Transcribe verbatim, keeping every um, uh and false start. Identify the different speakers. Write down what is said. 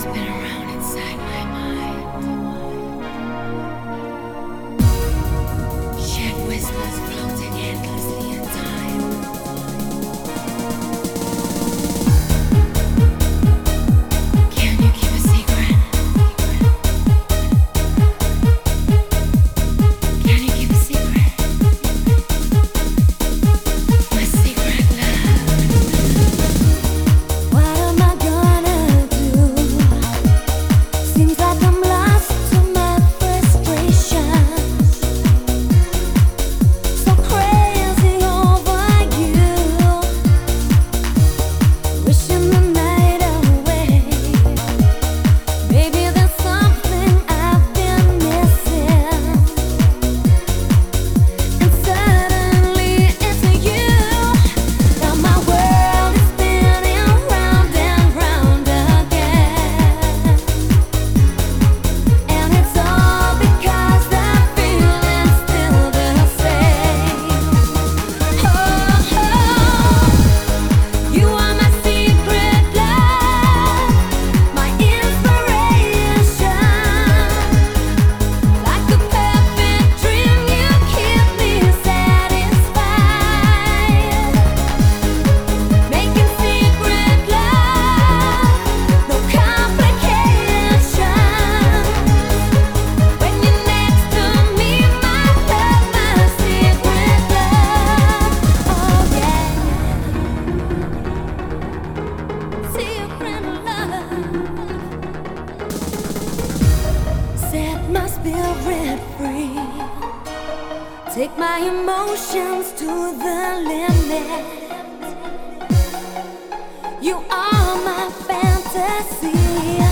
Speaker 1: spin around inside my mind. Shared whispers floating endlessly in time. Can you keep a secret? Can you keep a secret? My secret love.
Speaker 2: What am I gonna do? Seems like I'm lost to my frustration. So crazy over you, wishing the night away. Maybe there's something I've been missing, and suddenly it's you. Now my world is spinning round and round again, and it's all because the feeling's still the same. Oh, you are my secret love, my inspiration. Like a perfect dream, you keep me satisfied. Making secret love, no complications. When you're next to me, my love, my secret love. Oh yeah, secret love. Set my spirit free. Take my emotions to the limit. You are my fantasy.